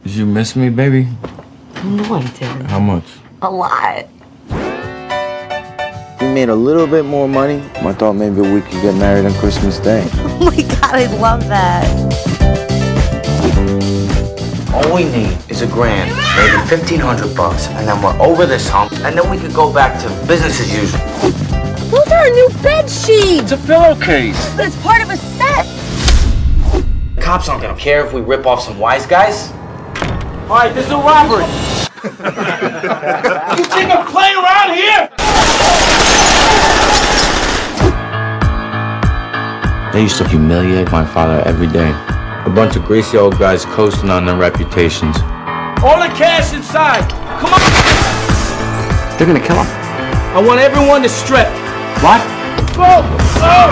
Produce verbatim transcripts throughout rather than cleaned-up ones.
Did you miss me, baby? No, I didn't. How much? A lot. We made a little bit more money. I thought maybe we could get married on Christmas Day. Oh my God, I love that. All we need is a grand, maybe fifteen hundred bucks, and then we're over this hump, and then we could go back to business as usual. Those are our new bed sheets. It's a pillowcase. But it's part of a set. The cops aren't gonna care if we rip off some wise guys. All right, this is a robbery. You think I'm playing around here? They used to humiliate my father every day. A bunch of greasy old guys coasting on their reputations. All the cash inside. Come on. They're gonna kill him. I want everyone to strip. What? Go! Oh!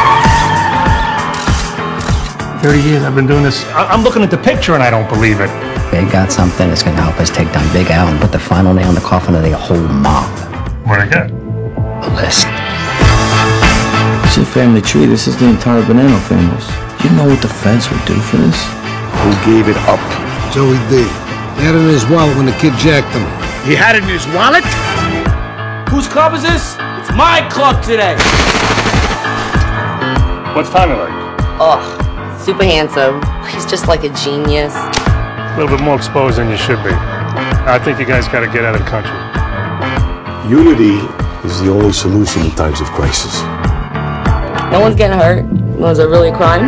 thirty years I've been doing this. I- I'm looking at the picture and I don't believe it. They got something that's gonna help us take down Big Al and put the final nail in the coffin of the whole mob. What'd I get? A list. It's a family tree. This is the entire Bonanno family. You know what the feds would do for this? Who gave it up? Joey D. He had it in his wallet when the kid jacked him. He had it in his wallet? Whose club is this? It's my club today. What's Tommy like? Ugh, super handsome. He's just like a genius. A little bit more exposed than you should be. I think you guys gotta get out of the country. Unity is the only solution in times of crisis. No one's getting hurt. Was it really a crime?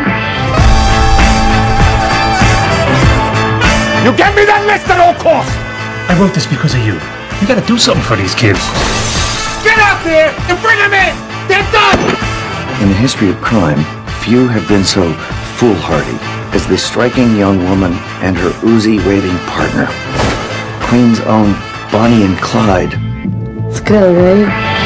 You get me that list at all costs! I wrote this because of you. You gotta do something for these kids. Get out there and bring them in! They're done! In the history of crime, few have been so foolhardy as this striking young woman and her Uzi-waving partner. Queen's own Bonnie and Clyde. It's good, right?